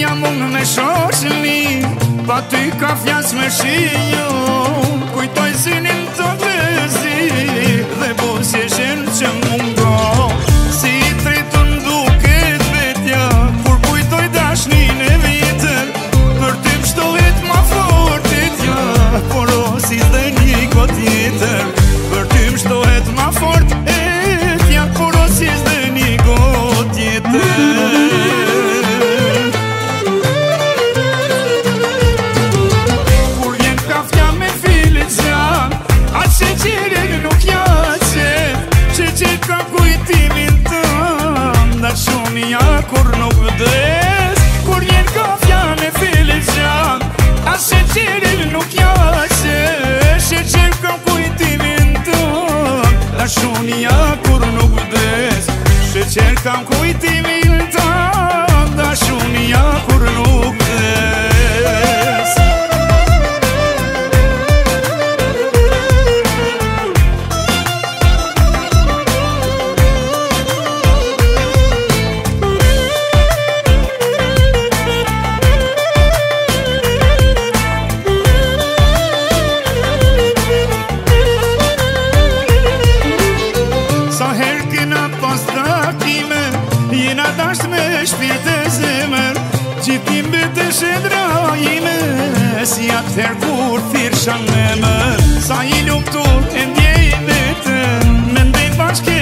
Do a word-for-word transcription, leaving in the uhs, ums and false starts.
jam unë me shoqni, pa ty ka fjas me shiju. Kujtoj zinin të vezi dhe buzjeshen që mungo. Si i tritën duket vetja kur kujtoj dashnin e vitër. Për ty mshtohet ma fortitja, por o si dhe një kot tjetër. Për ty mshtohet ma fort etja, por o si dhe një kot tjetër. Kur nuk vdes, kur njen kafja me filizan, as sheqerin nuk jaqe, sheqer ka kujtimin tën. Dashunia kur nuk vdes, sheqer ka kujtimin tën. Dashunia kur nuk vdes. Jena dasht me shpirt e zemër, gjithim betesh e drajime, si atëher kur thirëshan me mër. Sa i luktur e ndjej vetën, me ndejt bashke